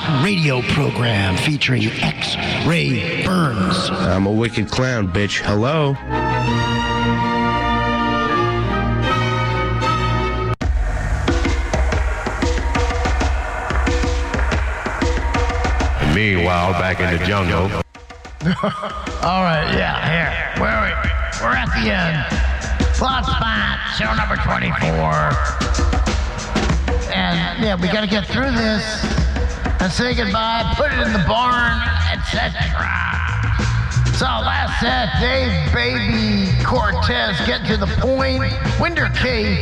radio program featuring X-Ray Burns. I'm a wicked clown, bitch. Hello? Meanwhile, back in the jungle. All right, yeah, here. We're at the end. Plot Spot, show number 24. And, yeah, we got to get through this and say goodbye, put it in the barn, etc. So, last set, Dave Baby Cortez, get to the point. Winder Kate,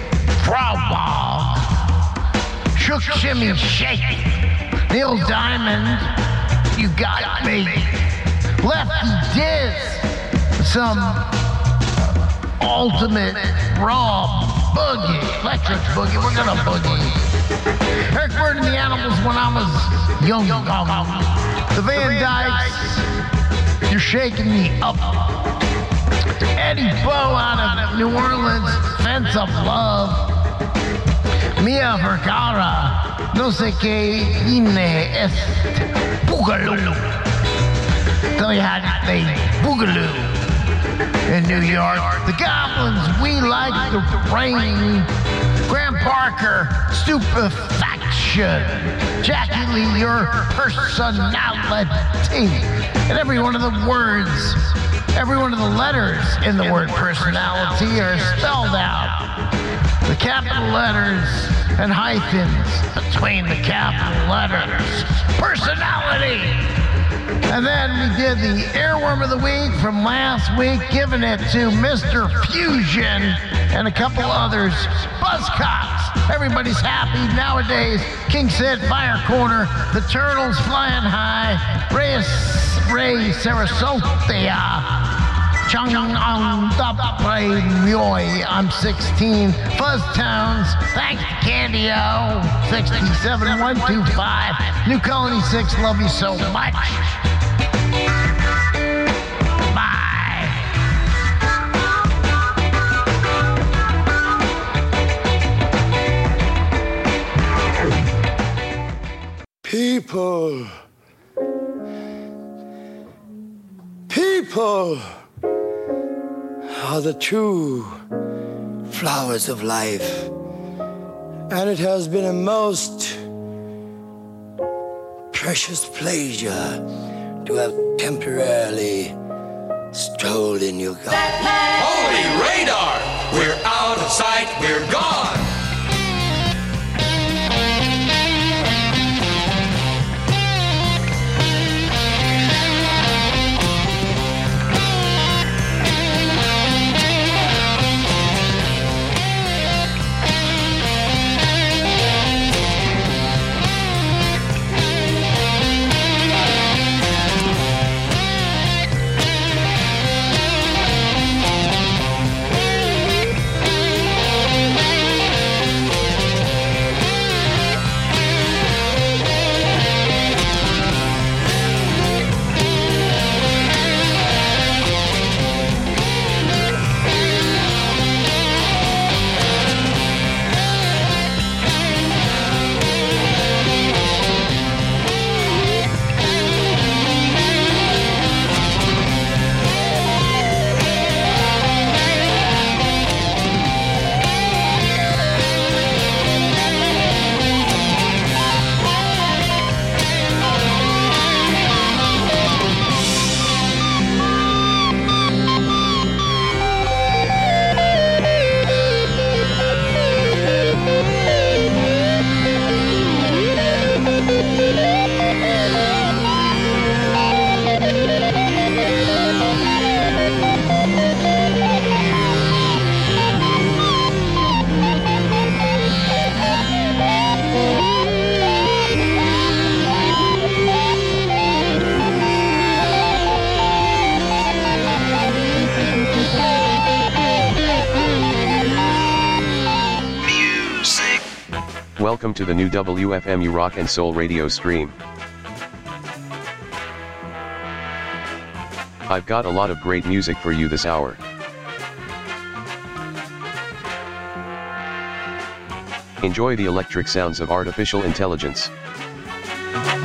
Frog Shook Shimmy Shake. Neil Diamond, You Got Me. Lefty Diz, some ultimate raw boogie, electric boogie. We're gonna boogie. Eric Bird and the Animals when I was young. The Van Dykes, You're Shaking Me Up. Eddie Bo out of New Orleans, Fence of Love. Mia Vergara, No sé qué Ine es Boogaloo. Tell you how to say Boogaloo in New York. The Goblins, We Like the Rain. Graham Parker, Stupefaction. Jackie Lee, Your Personality. And every one of the words, every one of the letters in the word personality are spelled out. The capital letters and hyphens between the capital letters. Personality. And then we did the Earworm of the Week from last week, giving it to Mr. Fusion and a couple others. Buzzcocks. Everybody's happy nowadays. King Sid, Fire Corner, The Turtles, Flying High, Ray Sarasota, Chung on Dapre Myoy, I'm 16. Fuzz Towns, thanks to Candy-O, 67125. New Colony 6, love you so much. Bye. People are the true flowers of life. And it has been a most precious pleasure to have temporarily strolled in your garden. Holy radar! We're out of sight, we're gone! Welcome to the new WFMU Rock and Soul radio stream. I've got a lot of great music for you this hour. Enjoy the electric sounds of artificial intelligence.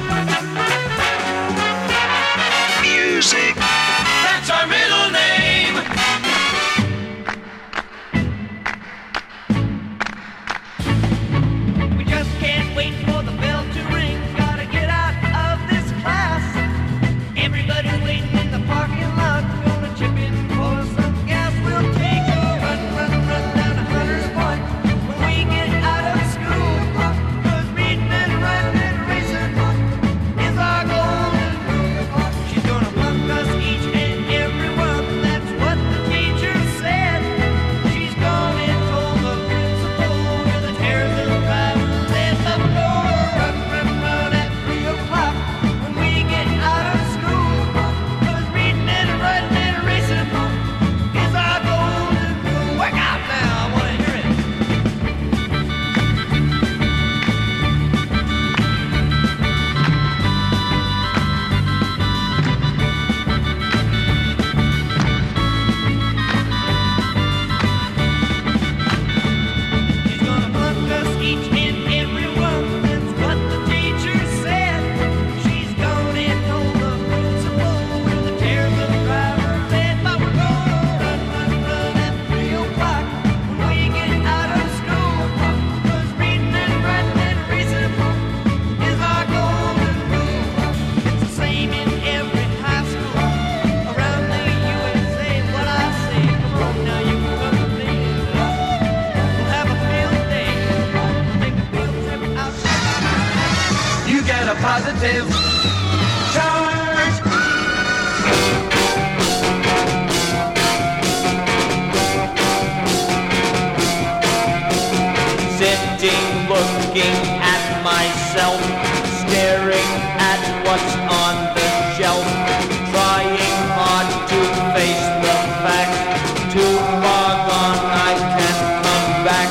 what's on the shelf, trying hard to face the facts. Too far gone, I can't come back.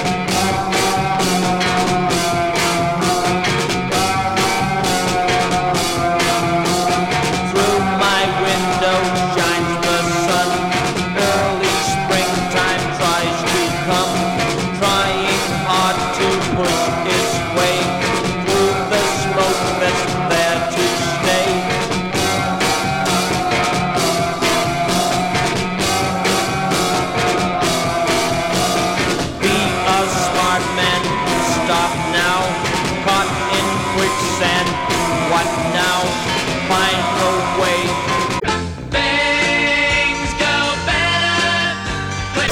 Through my window shines the sun. Early springtime tries to come, trying hard to push its way through the smoke that's there to stay. Be a smart man, stop now. Caught in quicksand, what now? Find a way. Things go better.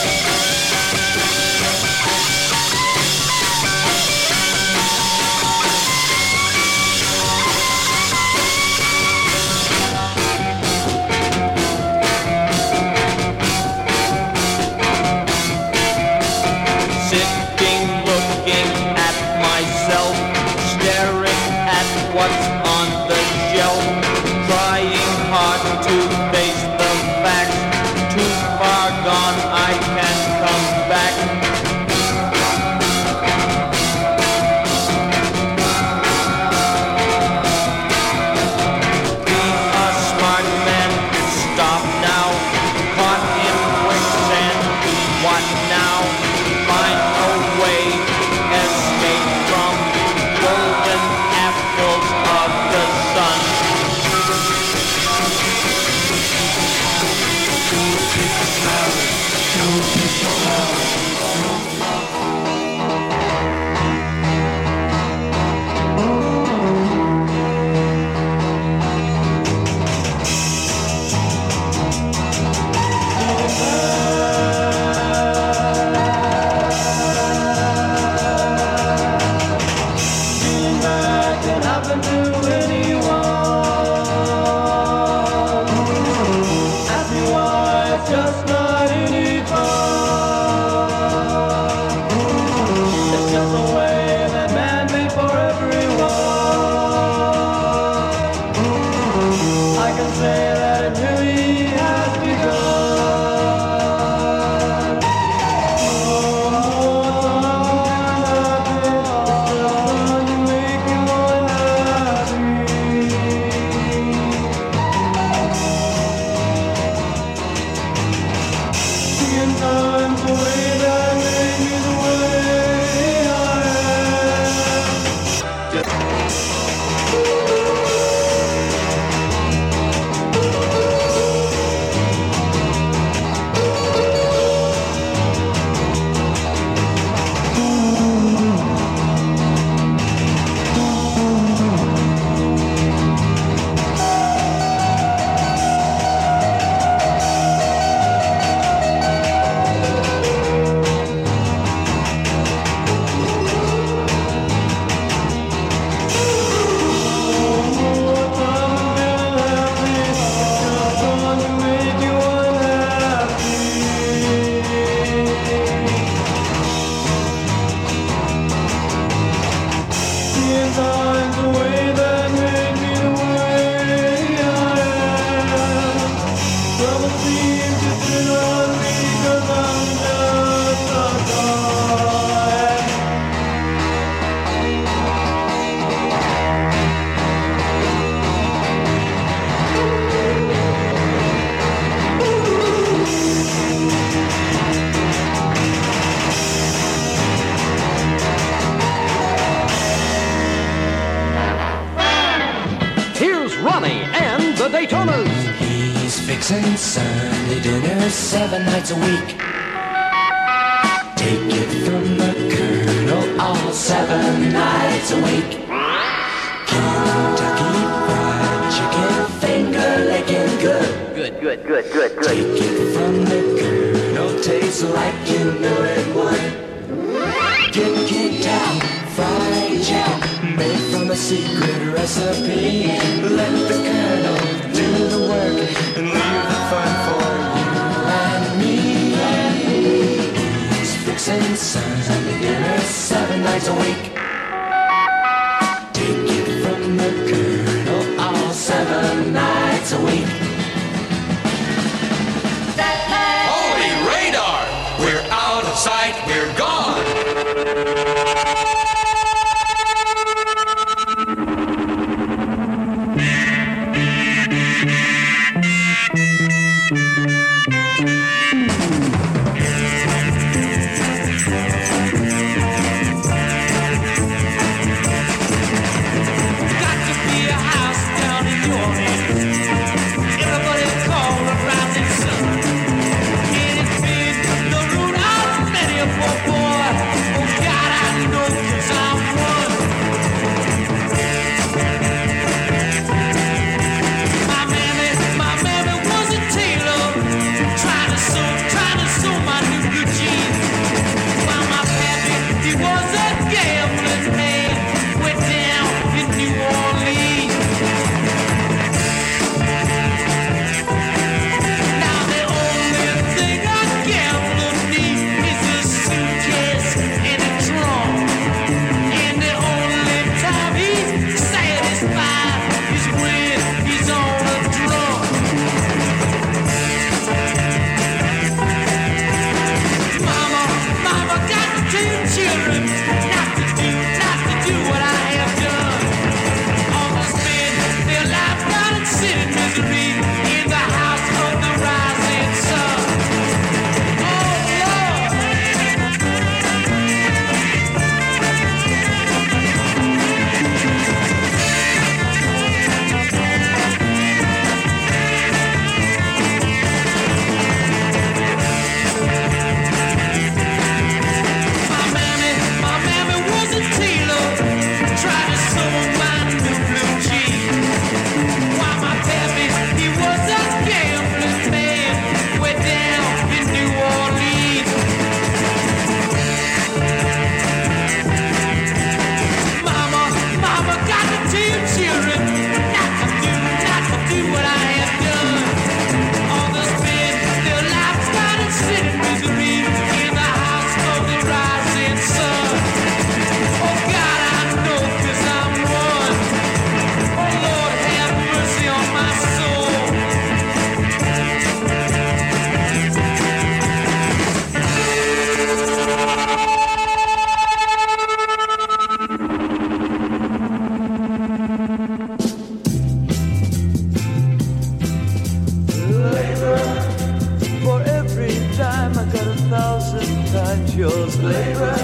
Sitting, looking at myself, staring at what's on the shelf, trying hard to face the facts. Too far gone, I can't come back. Be a smart man, stop now. Caught in quicksand, what now? Find a way, escape from golden apples of the sun. Just not any fun. It's just a way that man made for everyone. I can say that it really has begun. You make me unhappy. Times the way that made me the way I Ronnie and the Daytonas. He's fixing Sunday dinner 7 nights a week. Take it from the Colonel, all 7 nights a week. Kentucky Fried Chicken, finger licking good. Good. Take it from the Colonel, tastes like you knew it would. Get kicked out, fried chicken, made from a secret recipe. Let the Colonel do the work and leave the fun for you and me. He's fixing Sunday dinner 7 nights a week. Take it from the Colonel. that's yours, labor.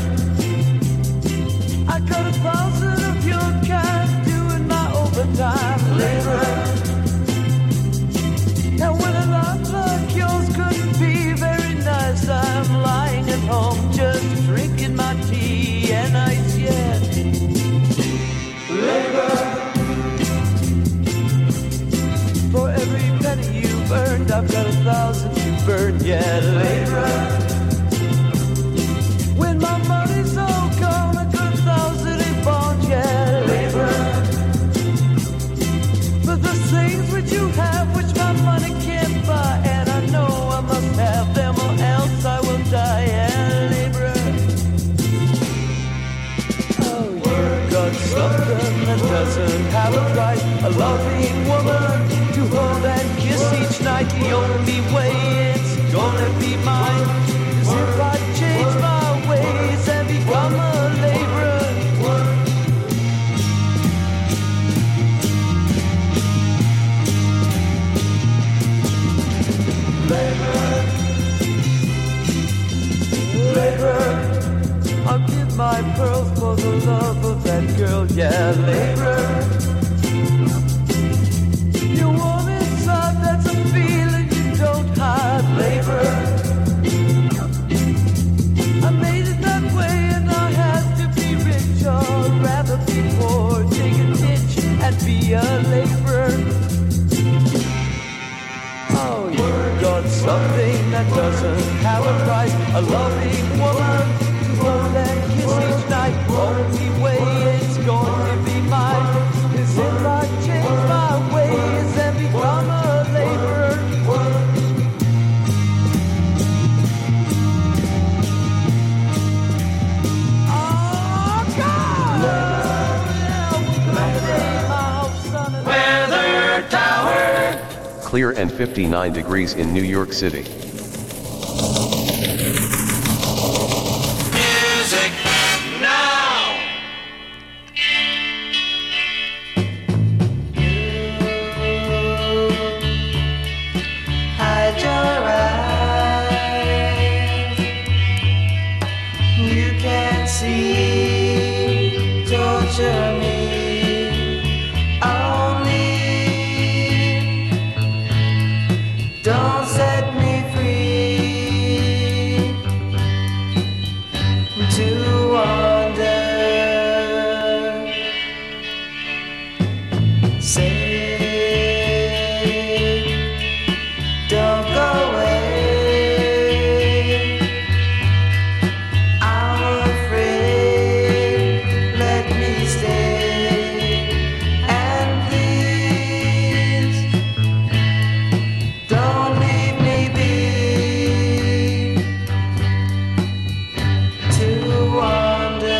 I got 1,000 of your kind doing my overtime, labor. And when a life like yours couldn't be very nice, I'm lying at home just drinking my tea and ice, yeah. Labor. For every penny you've earned, I've got 1,000 to burn, yeah, labor. When my money's all gone, I got 1,000 in bonds, yeah, labor. But the things which you have, which my money can't buy, and I know I must have them or else I will die, yeah, labor. Oh, you got something that doesn't have a price, a loving woman to hold and kiss each night. The only way it's gonna be mine is if I change my ways and become a laborer. Laborer, I'll give my pearls for the love of that girl, yeah, laborer. You want inside, that's a feeling you don't hide, labor. I made it that way and I had to be rich, or rather be poor, dig a ditch and be a laborer. Oh, you got something that doesn't have a price, a loving woman to hold and kiss each night. Only way it's going to be mine is if I change my ways and become a laborer. Oh, God! Weather Tower. Clear and 59 degrees in New York City. Music now. Hide your eyes. You can't see. Torture me. Only don't set me free to wander. Say, don't go away. I'm afraid. Let me stay. And please, don't leave me be to wander.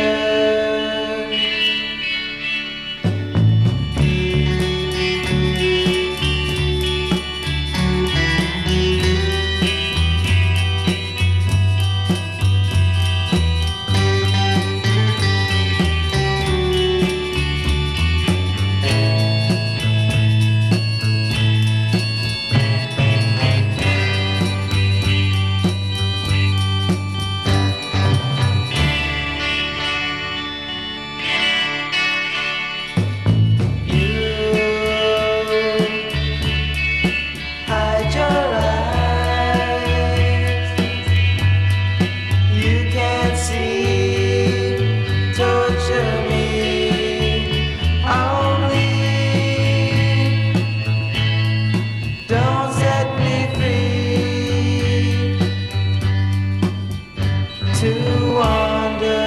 Hide your eyes. You can't see. Torture me. Only don't set me free to wander.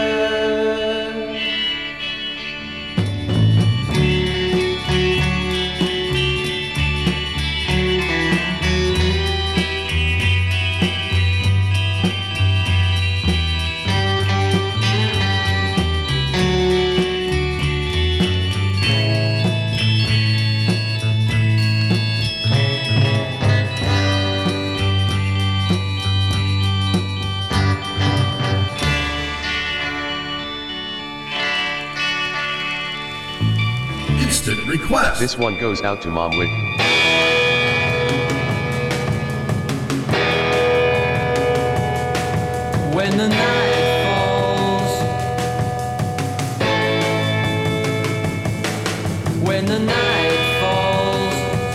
Instant request. This one goes out to Mom Wick. when the night falls, when the night falls.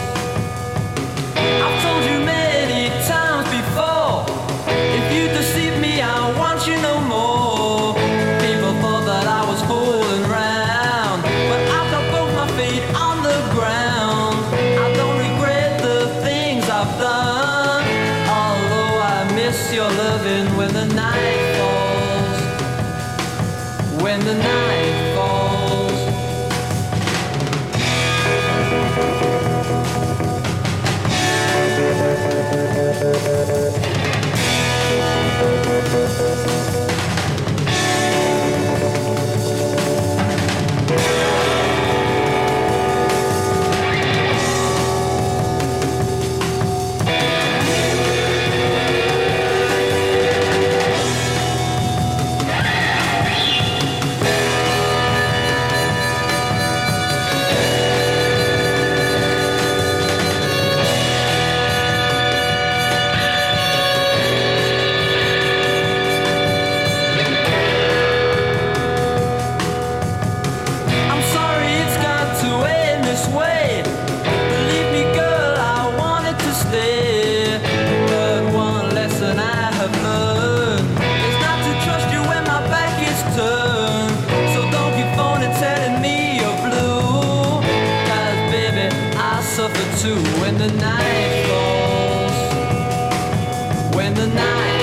I've told you many times before, if you deceive me, I want you no more. People thought that I was fooling round, but I've got both my feet on the ground. I don't regret the things I've done, although I miss your loving when the night falls, when the night falls. I'm sorry it's got to end this way. Believe me, girl, I wanted to stay. But one lesson I have learned is not to trust you when my back is turned. So don't keep phoning telling me you're blue, 'cause baby, I suffer too when the night falls, when the night falls.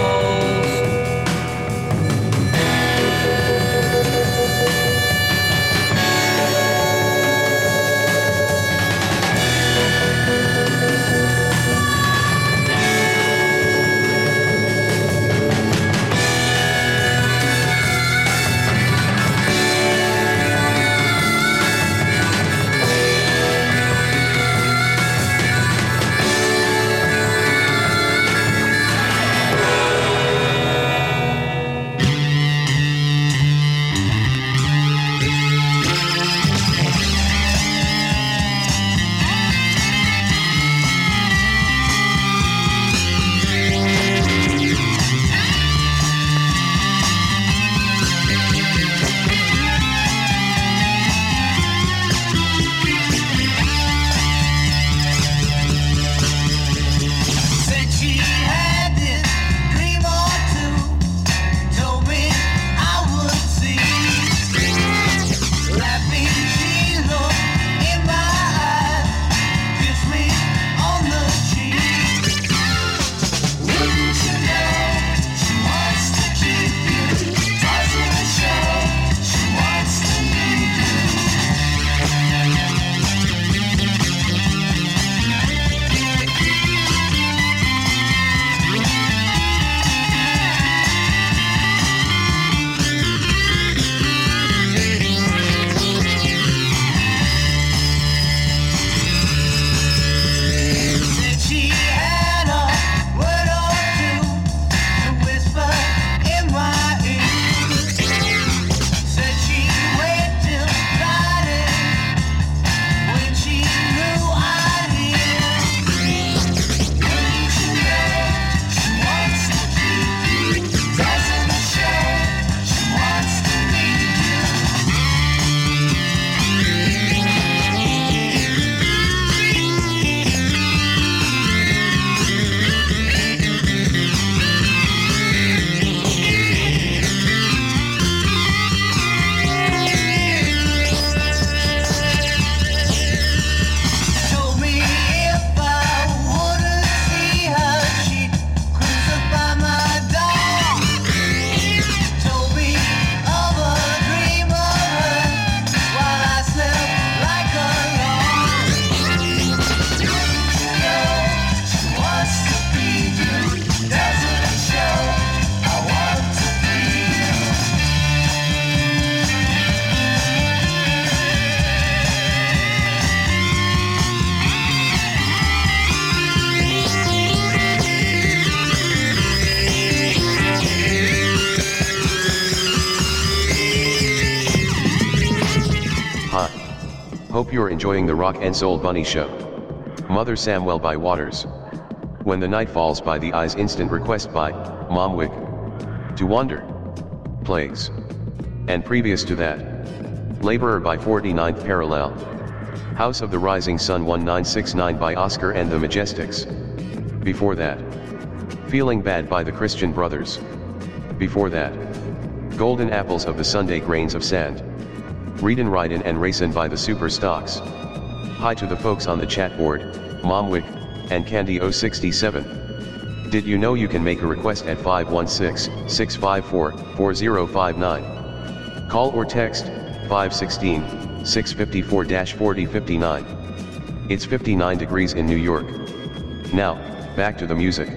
Hope you're enjoying the Rock and Soul Bunny Show. Mother Samuel by Waters. When the Night Falls by The Eyes. Instant request by Momwick. To Wonder, Plagues. And previous to that, Laborer by 49th Parallel. House of the Rising Sun 1969 by Oscar and the Majestics. Before that, Feeling Bad by the Christian Brothers. Before that, Golden Apples of the Sunday Grains of Sand. Readin' Ridin' and Racin' by the Superstocks. Hi to the folks on the chat board, Momwick, and Candy067. Did you know you can make a request at 516-654-4059? Call or text 516-654-4059. It's 59 degrees in New York. Now, back to the music.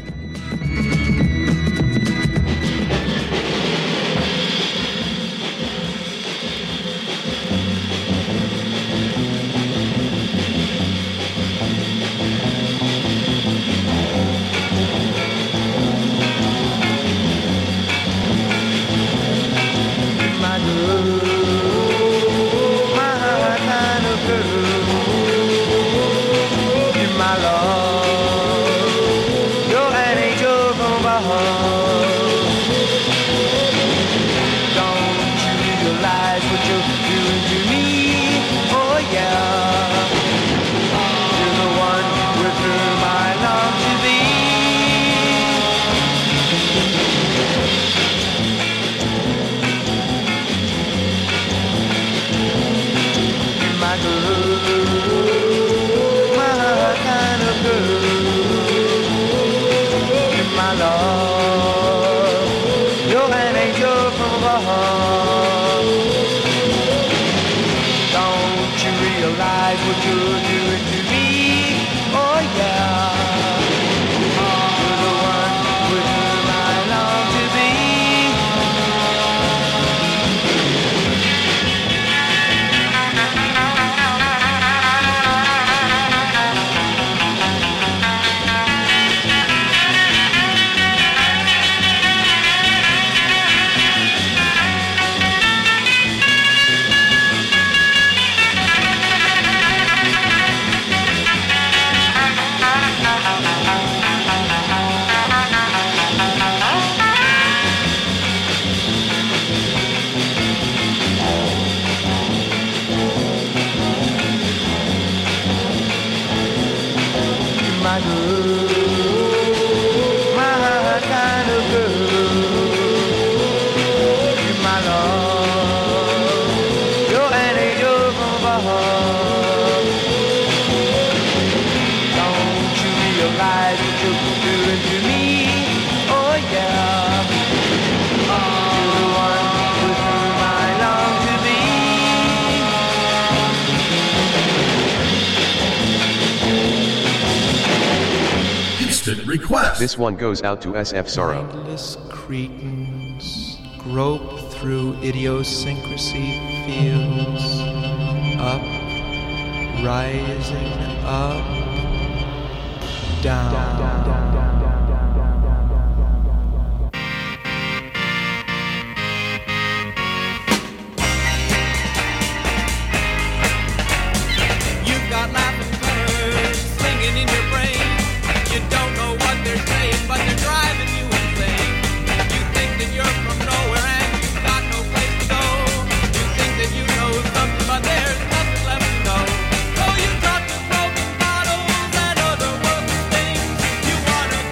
Request. This one goes out to SF Sorrow. Mindless cretins grope through idiosyncrasy fields, up, rising, up, down. But there's nothing left to know. So you talk to broken bottles and other worthless things. You wanna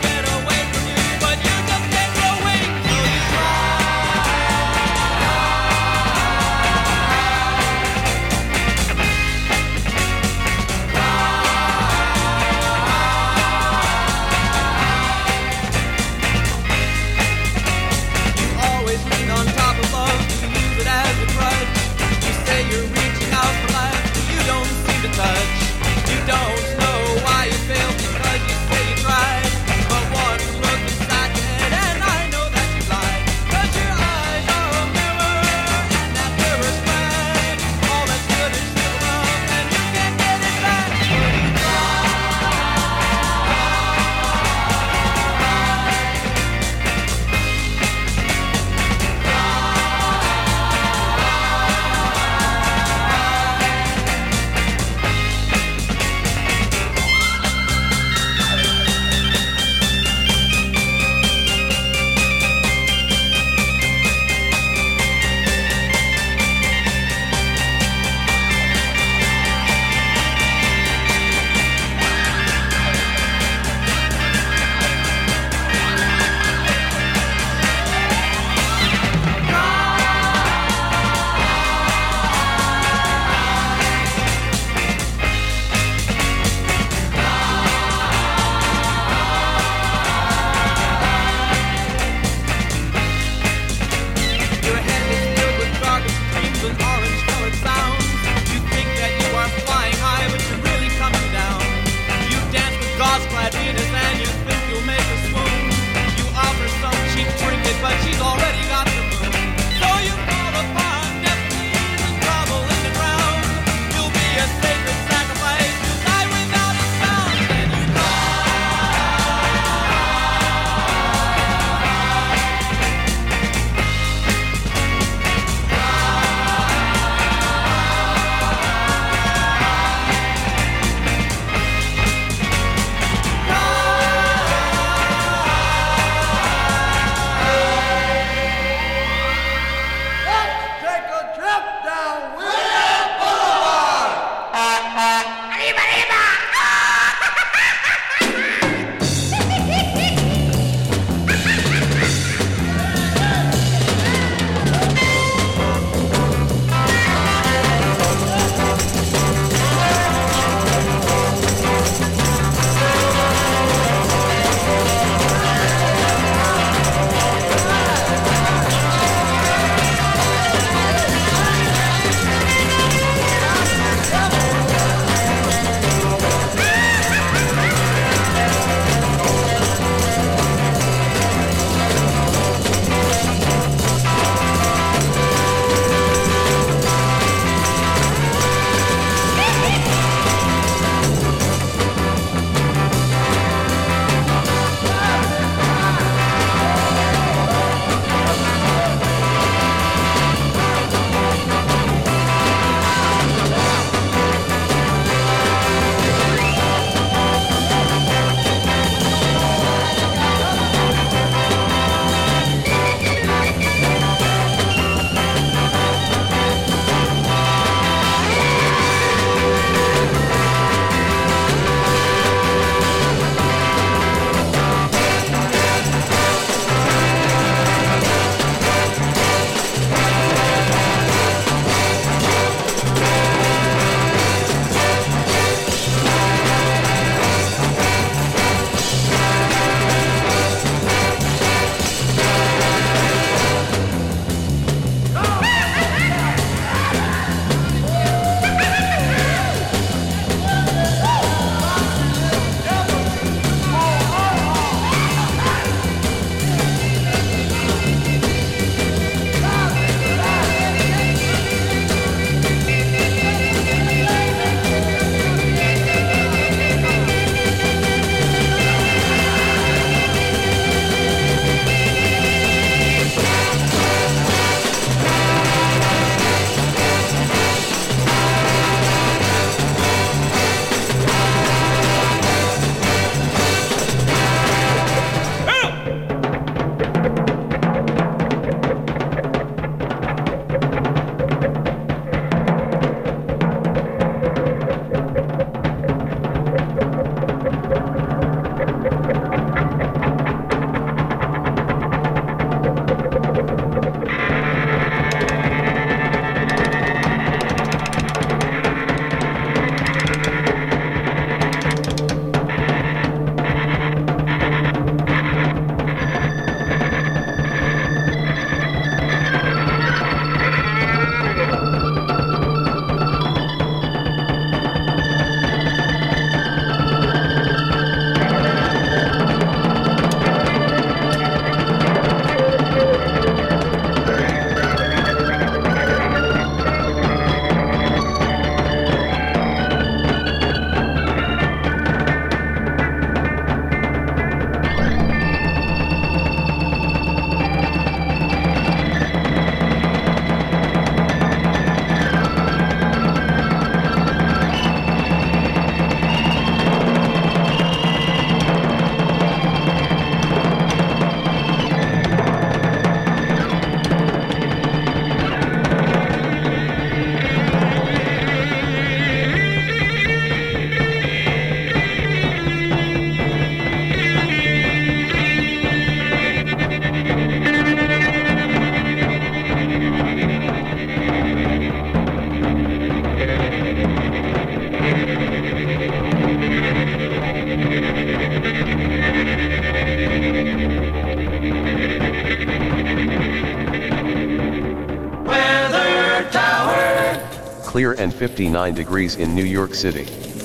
Clear and 59 degrees in New York City.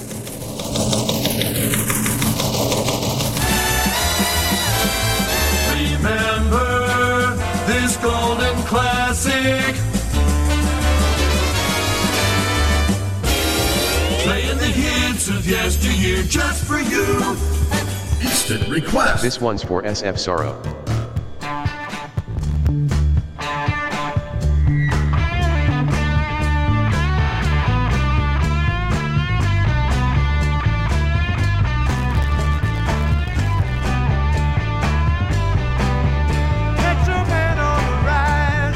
Remember this golden classic. Playing the hits of yesteryear just for you. Instant request. This one's for SF Sorrow.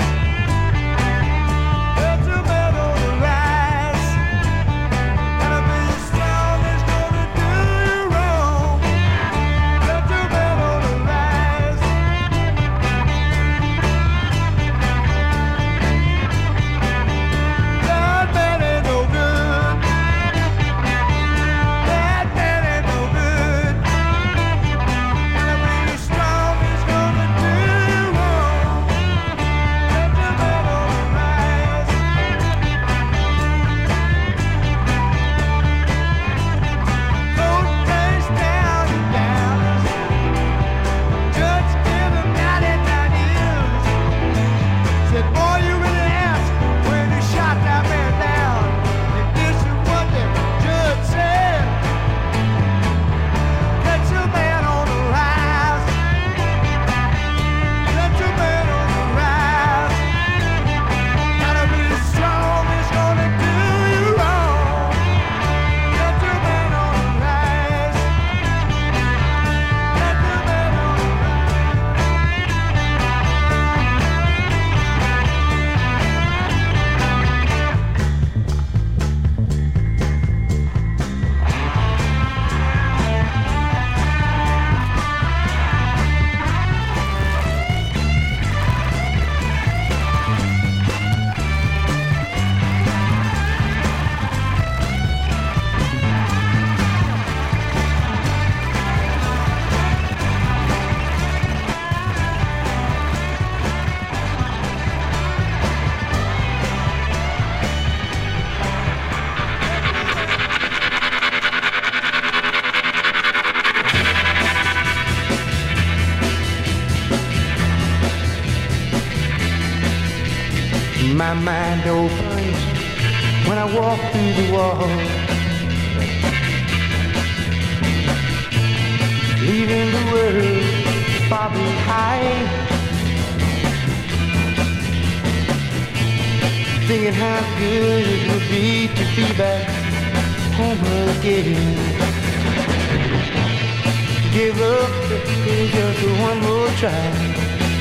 Get your man on the rise. My mind opens when I walk through the wall, leaving the world far behind, thinking how good it would be to be back home again. Give up just one more try.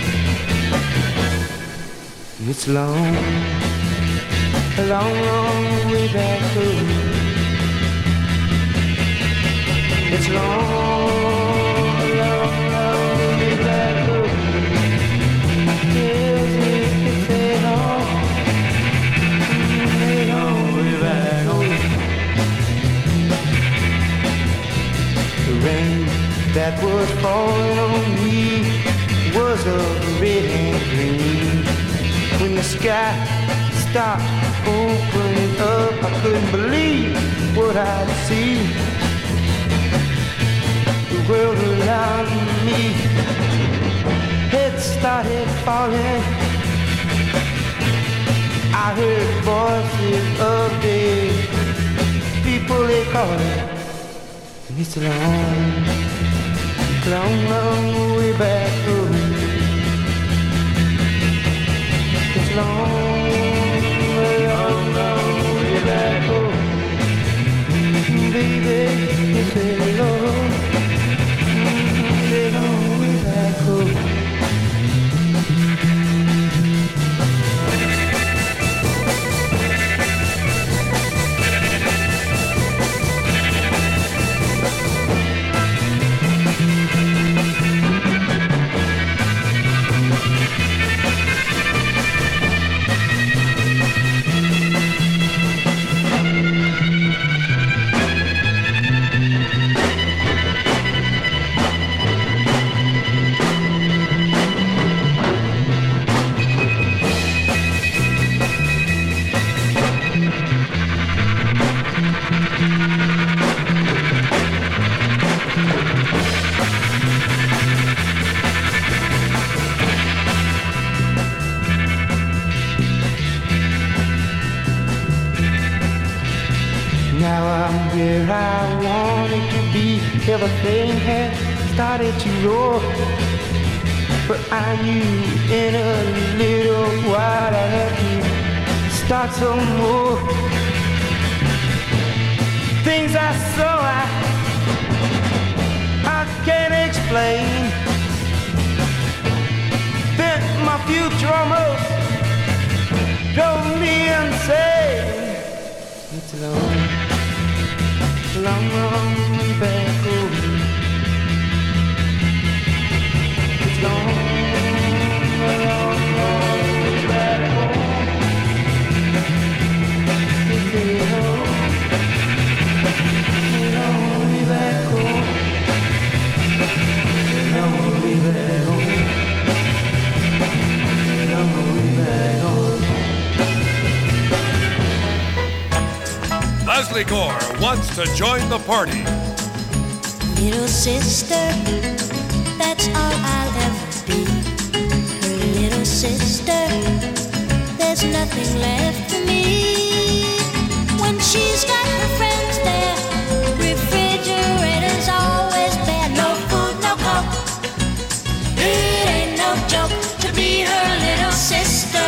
It's long, a long, long way back home. It's long, long, long way back home. Yes, it's a long way back home. The rain that was falling on me was a red and green. When the sky stopped opening up, I couldn't believe what I'd see. The world around me had started falling. I heard voices of the people they calling. And it's a long, long, long way back home. It's long, long, long way back home. Baby, it's a long, long way back home. Where I wanted to be, everything had started to roll. But I knew in a little while I had to start some more. Things I saw I can't explain. Bent my future almost drove me insane. It's long, long, long way back home. It's long, long, long way back home. It's a long way back home. Long way back home. Long way back home. Leslie Gore wants to join the party. Little sister, that's all I'll ever be. Her little sister, there's nothing left for me. When she's got her friends there, refrigerator's always bare. No food, no coke. It ain't no joke to be her little sister.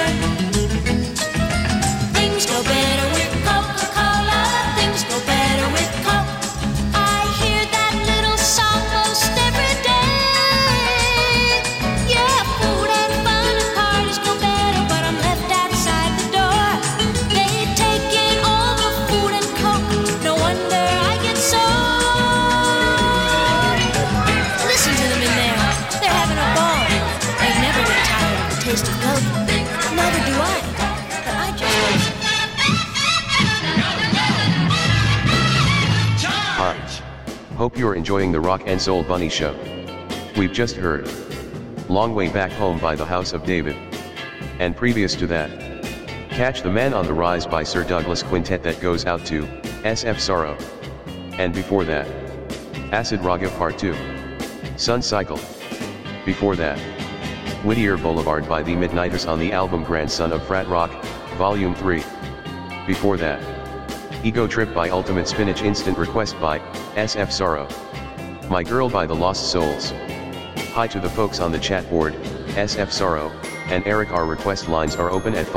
Things go better with Coca-Cola. Things go better with Coke. I hear that little song most every day. Yeah, food and fun and parties go better, but I'm left outside the door. They taking all the food and Coke. No wonder I get sore. Listen to them in there. They're having a ball. They never get tired of the taste of Coke. Neither do I. But I just... Hi. Hope you're enjoying the Rock and Soul Bunny Show. We've just heard Long Way Back Home by the House of David. And previous to that, Catch the Man on the Rise by Sir Douglas Quintet that goes out to SF Sorrow. And before that, Acid Raga Part 2. Sun Cycle. Before that, Whittier Boulevard by the Midnighters on the album Grandson of Frat Rock, Volume 3. Before that, Ego Trip by Ultimate Spinach, Instant Request by SF Sorrow. My Girl by The Lost Souls. Hi to the folks on the chat board, SF Sorrow and Eric. Our request lines are open at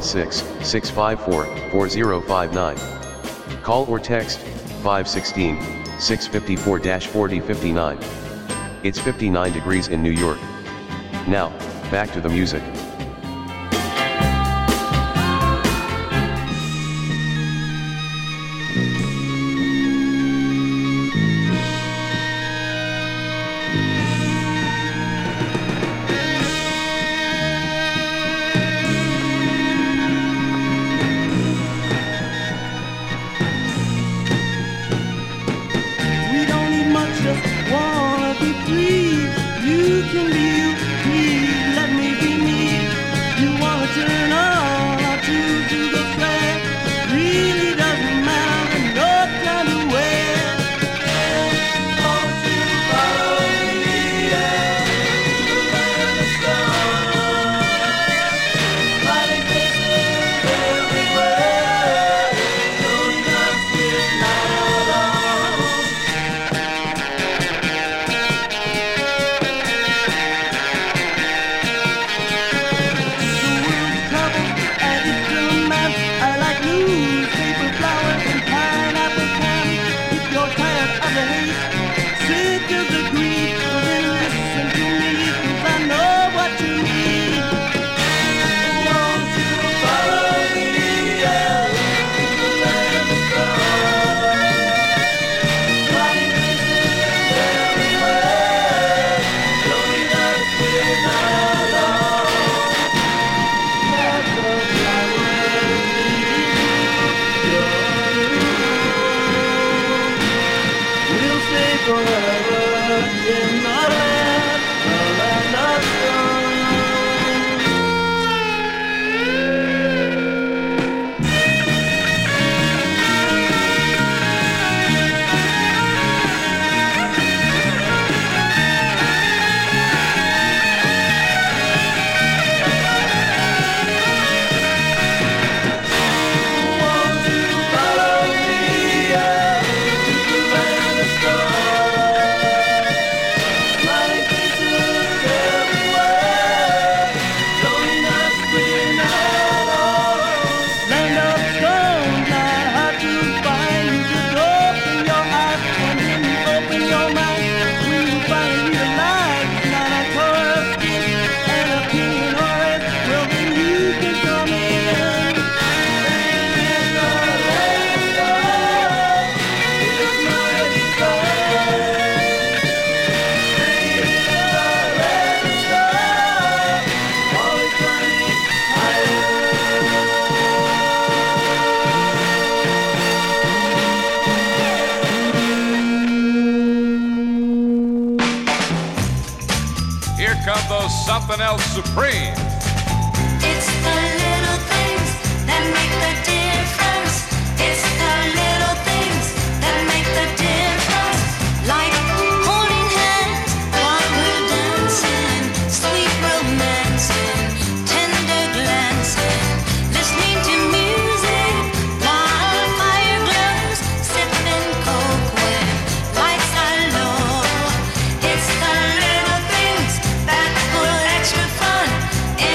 516-654-4059. Call or text 516-654-4059. It's 59 degrees in New York. Now, back to the music. Something else supreme. It's the little things that make the difference. It's the little things that make the difference. Like holding hands while we're dancing, sweet romancing, tender glancing, listening to music while fire glows, sipping coke when lights are low. It's the little things that put extra fun in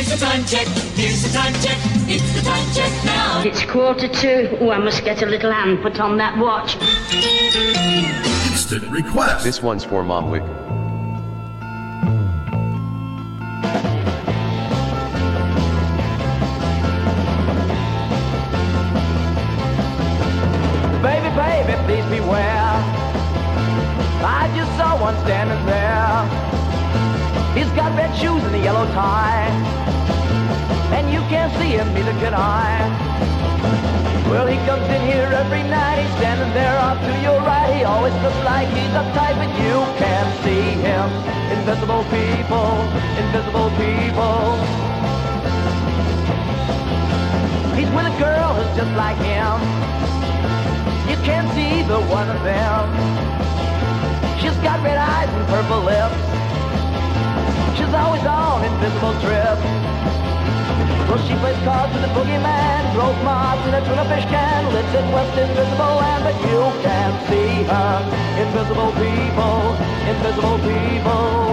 Here's the time check, here's the time check, it's the time check now. It's 1:45. Oh, I must get a little hand put on that watch. Instant request. This one's for Momwick. Baby, baby, please beware. I just saw one standing there. He's got red shoes and a yellow tie, and you can't see him, neither can I. Well, he comes in here every night. He's standing there off to your right. He always looks like he's uptight, but you can't see him. Invisible people, invisible people. He's with a girl who's just like him. You can't see either one of them. She's got red eyes and purple lips. She's always on invisible trips. Well, she plays cards with the boogeyman, throws moths in a tuna fish can, lives in West Invisible Land, but you can't see her. Invisible people, invisible people.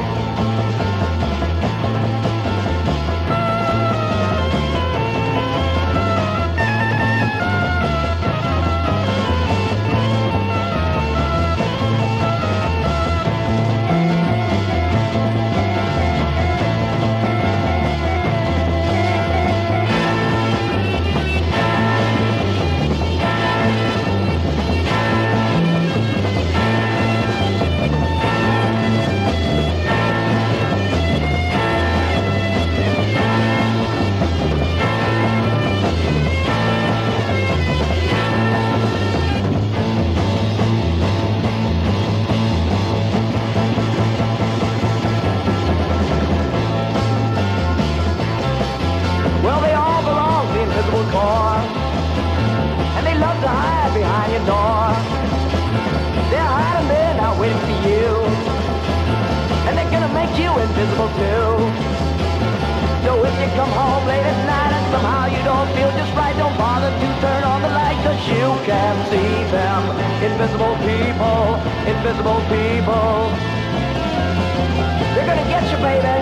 Invisible too. So if you come home late at night and somehow you don't feel just right, don't bother to turn on the light, 'cause you can see them. Invisible people, invisible people. They're gonna get you, baby.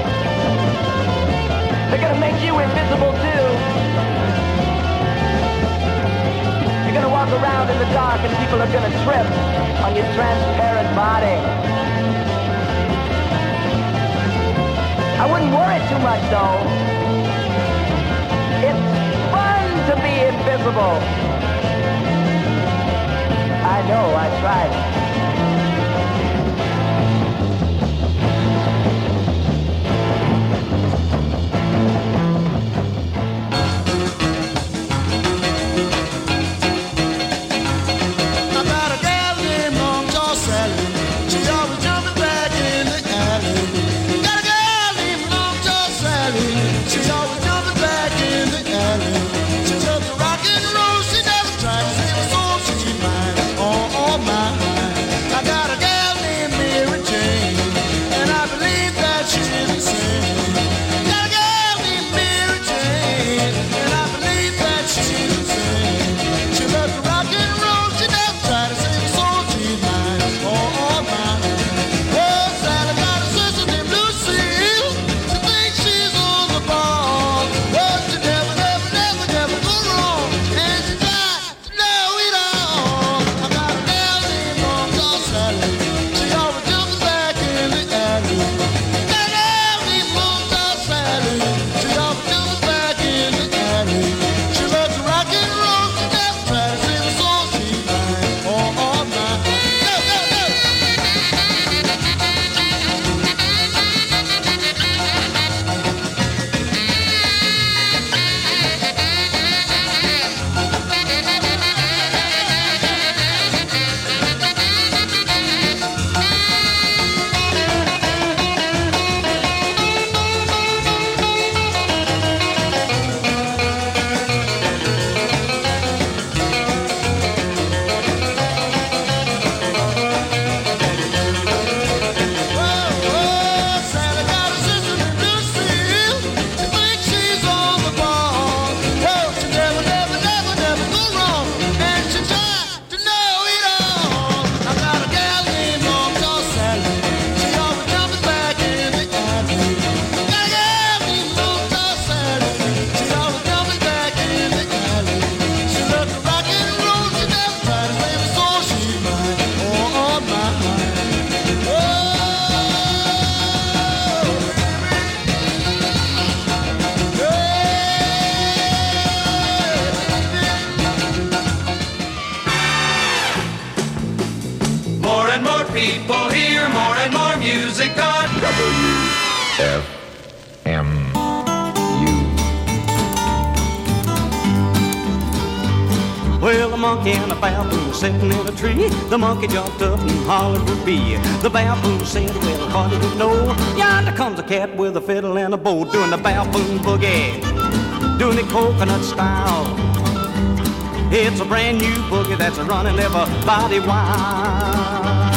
They're gonna make you invisible too. You're gonna walk around in the dark and people are gonna trip on your transparent body. I wouldn't worry too much, though. It's fun to be invisible. I know, I tried. I got a gal named Long Jaw Sally. She's always jumping back in the alley. She's always jumping back in the alley. She took the rock and roll, she never tried to save a soul. She's mine, oh, oh, mine. Well, a monkey and a baboon sitting in a tree. The monkey jumped up and hollered for bee. The baboon said, well, how did you know? Yonder comes a cat with a fiddle and a bow, doing the baboon boogie, doing it coconut style. It's a brand new boogie that's running everybody wild.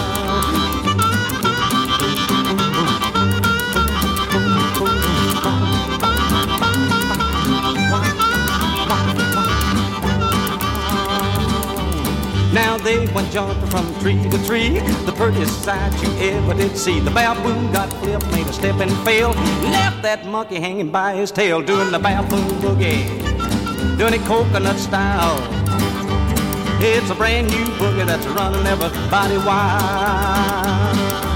Now they went jumping from tree to tree, the prettiest sight you ever did see. The baboon got flipped, made a step and fell, left that monkey hanging by his tail, doing the baboon boogie, doing it coconut style. It's a brand new boogie that's running everybody wild.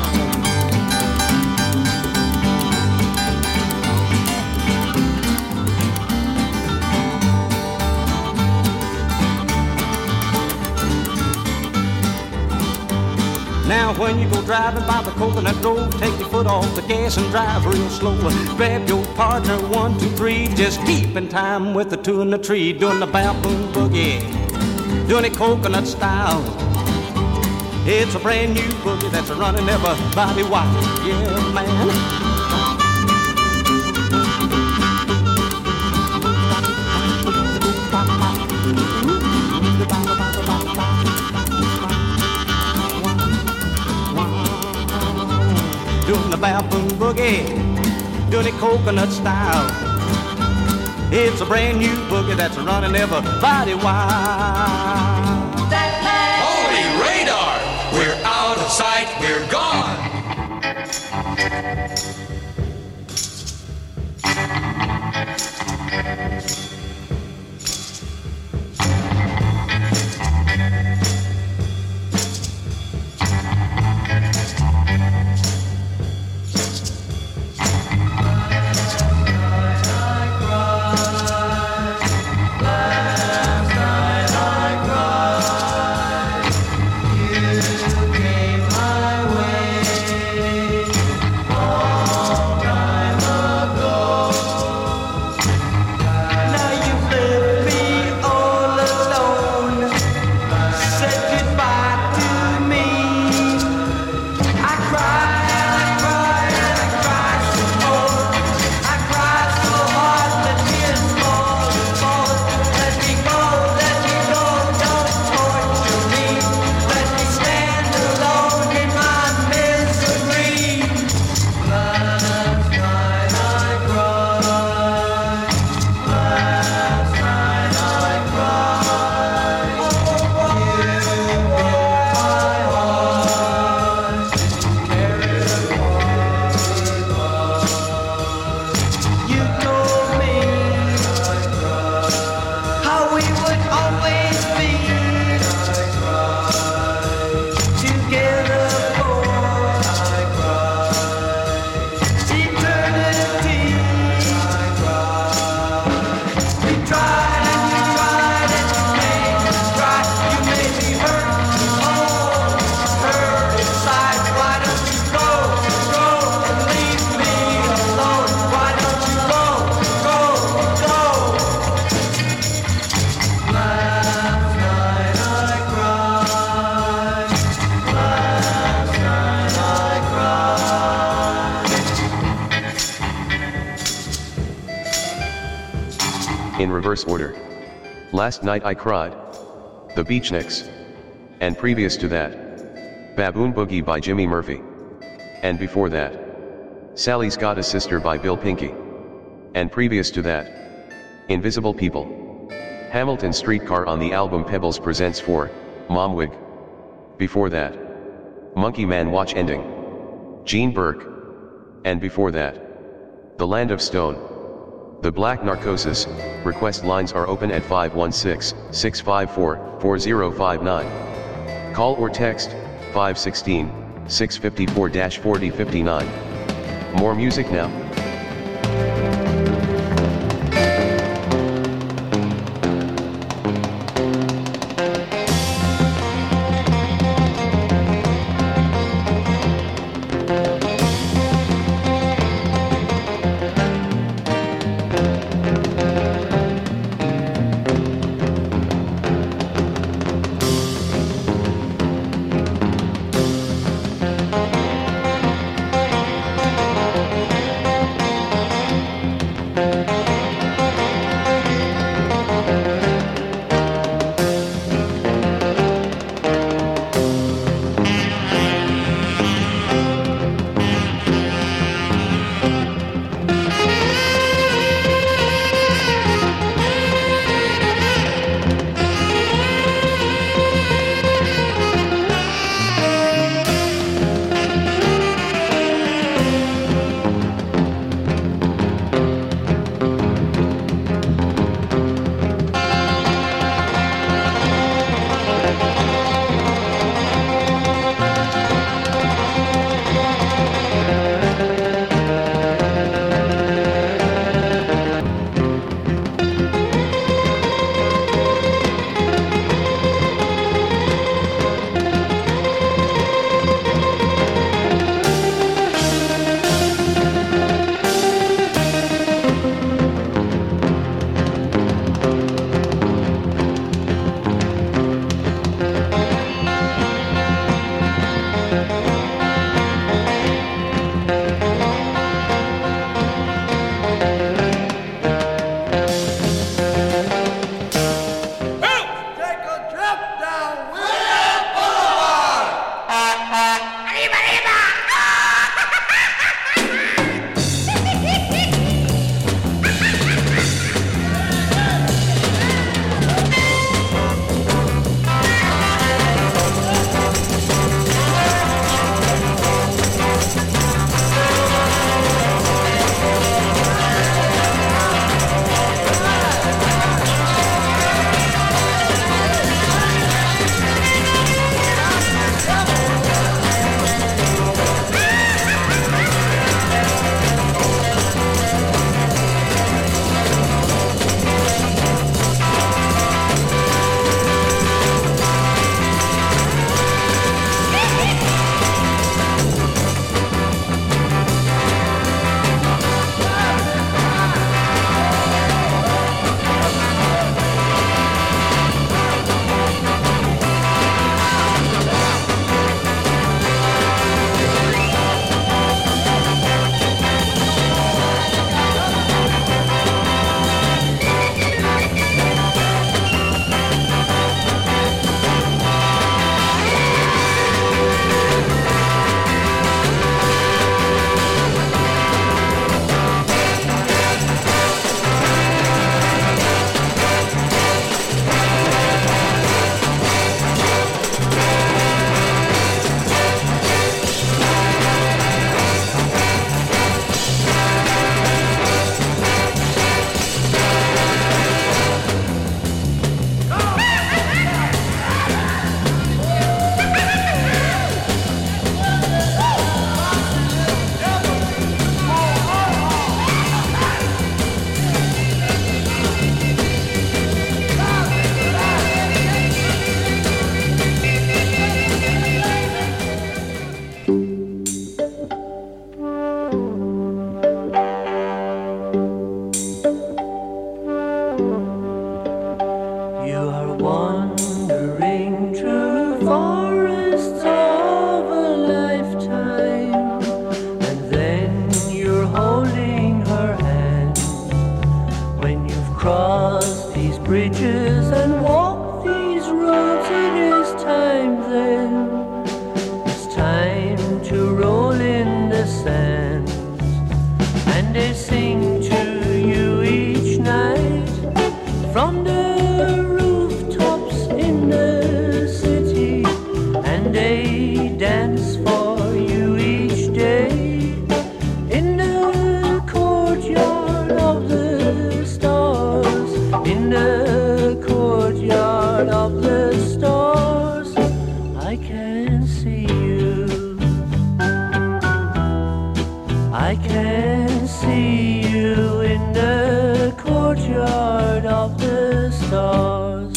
Now when you go driving by the coconut grove, take your foot off the gas and drive real slow. Grab your partner, 1, 2, 3, just keep in time with the two in the tree, doing the baboon boogie, doing it coconut style. It's a brand new boogie that's running everybody wild. Yeah, man. Doing the baboon boogie, doing it coconut style. It's a brand new boogie that's running everybody wild. Holy radar! We're out of sight, we're gone! In reverse order. Last Night I Cried, The Beatniks, and previous to that, Baboon Boogie by Jimmy Murphy. And before that, Sally's Got a Sister by Bill Pinky. And previous to that, Invisible People, Hamilton Streetcar on the album Pebbles Presents 4, Momwig. Before that, Monkey Man Watch Ending, Gene Burke. And before that, The Land of Stone, The Black Narcosis. Request lines are open at 516-654-4059. Call or text 516-654-4059. More music now. bridges and walk these roads. It is time then, it's time to roll in the sand. And they sing to you each night from the rooftops in the city, and they dance for you each day in the courtyard of the stars, in the courtyard of the stars. I can see you, I can see you in the courtyard of the stars.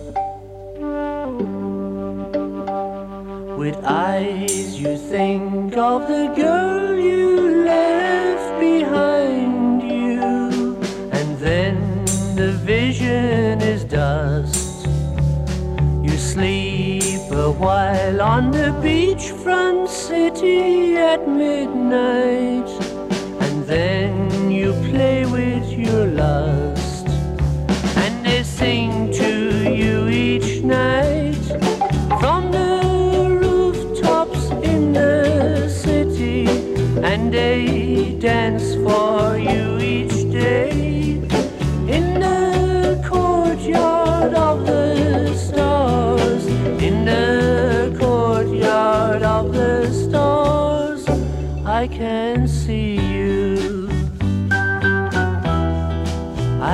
With eyes you think of the girl you left behind you, and then the vision is dust. You sleep a while on the beachfront city at midnight, and then you play with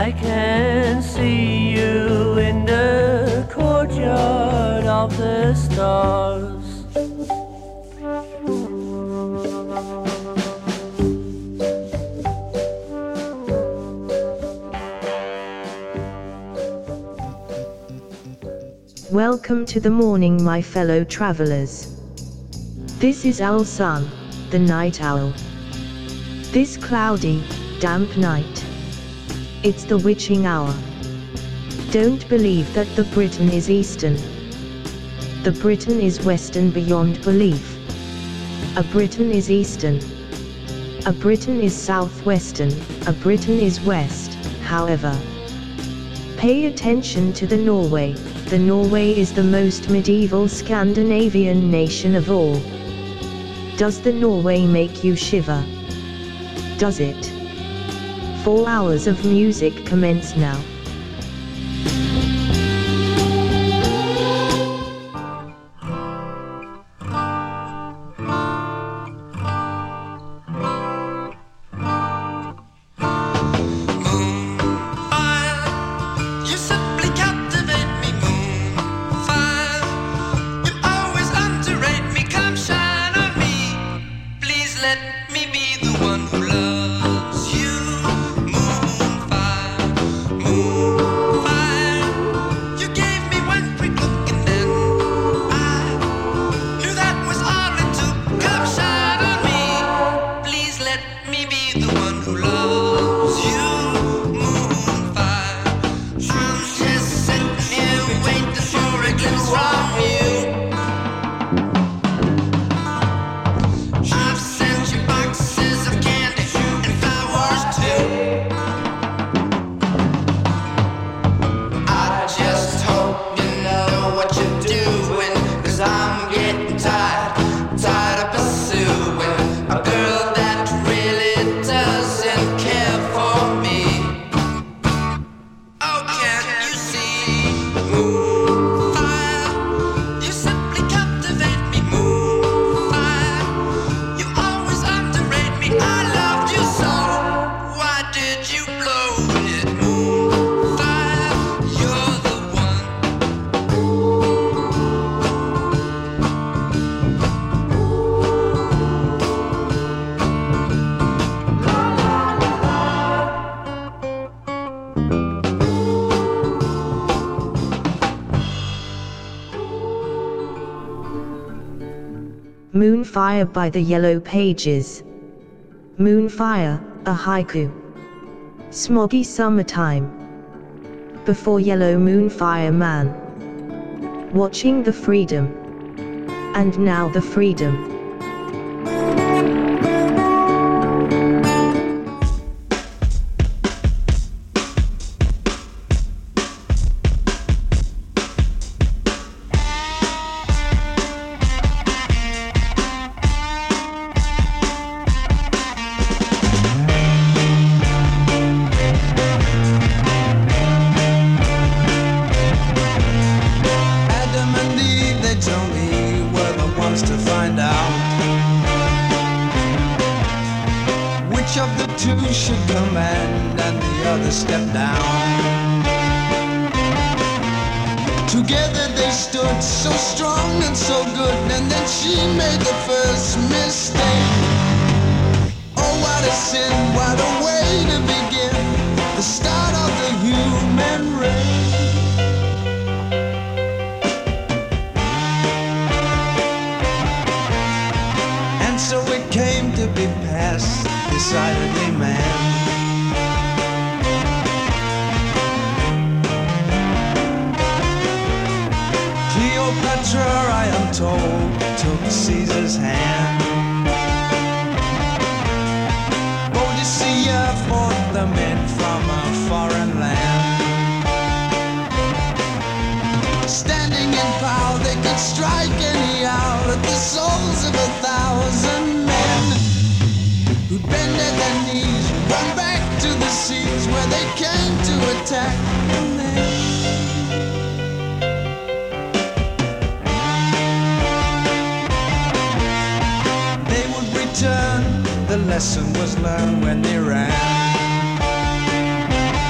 I can see you in the courtyard of the stars. Welcome to the morning, my fellow travelers. This is Owl Sun, the night owl. This cloudy, damp night, it's the witching hour. Don't believe that the Britain is Eastern. The Britain is Western beyond belief. A Britain is Eastern. A Britain is Southwestern. A Britain is West, however. Pay attention to the Norway. The Norway is the most medieval Scandinavian nation of all. Does the Norway make you shiver? Does it? 4 hours of music commence now. Moonfire by the Yellow Pages. Moonfire, a haiku. Smoggy summertime. Before yellow moonfire man. Watching the freedom. And now the freedom. The lesson was learned when they ran.